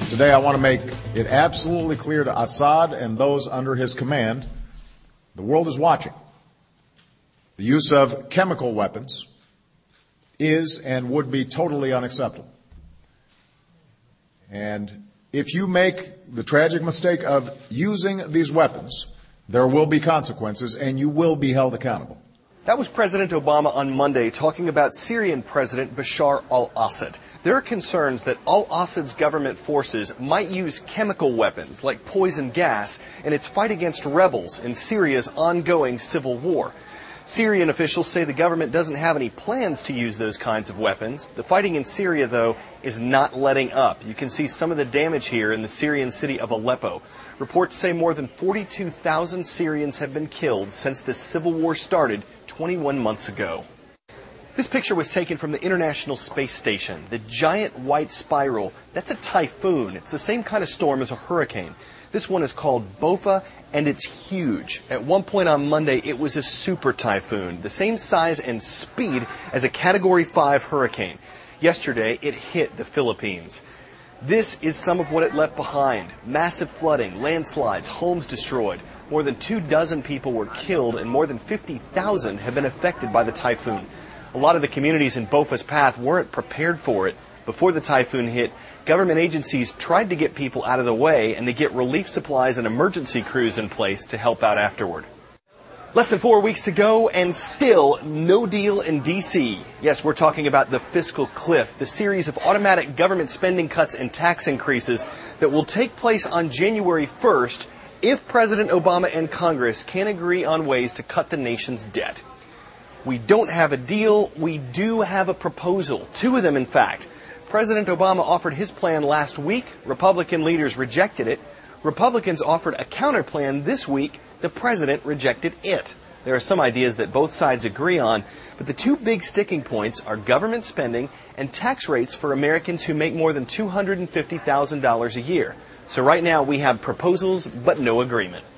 Today I want to make it absolutely clear to Assad and those under his command, the world is watching. The use of chemical weapons is and would be totally unacceptable. And if you make the tragic mistake of using these weapons, there will be consequences and you will be held accountable. That was President Obama on Monday talking about Syrian President Bashar al-Assad. There are concerns that al-Assad's government forces might use chemical weapons like poison gas in its fight against rebels in Syria's ongoing civil war. Syrian officials say the government doesn't have any plans to use those kinds of weapons. The fighting in Syria, though, is not letting up. You can see some of the damage here in the Syrian city of Aleppo. Reports say more than 42,000 Syrians have been killed since this civil war started 21 months ago. This picture was taken from the International Space Station. The giant white spiral, that's a typhoon. It's the same kind of storm as a hurricane. This one is called Bopha, and it's huge. At one point on Monday, it was a super typhoon, the same size and speed as a Category 5 hurricane. Yesterday, it hit the Philippines. This is some of what it left behind. Massive flooding, landslides, homes destroyed. More than 24 people were killed, and more than 50,000 have been affected by the typhoon. A lot of the communities in Bopha's path weren't prepared for it. Before the typhoon hit, government agencies tried to get people out of the way and to get relief supplies and emergency crews in place to help out afterward. Less than 4 weeks to go and still no deal in D.C. Yes, we're talking about the fiscal cliff, the series of automatic government spending cuts and tax increases that will take place on January 1st if President Obama and Congress can agree on ways to cut the nation's debt. We don't have a deal. We do have a proposal. 2 of them, in fact. President Obama offered his plan last week. Republican leaders rejected it. Republicans offered a counter plan this week. The president rejected it. There are some ideas that both sides agree on, but the 2 big sticking points are government spending and tax rates for Americans who make more than $250,000 a year. So right now we have proposals but no agreement.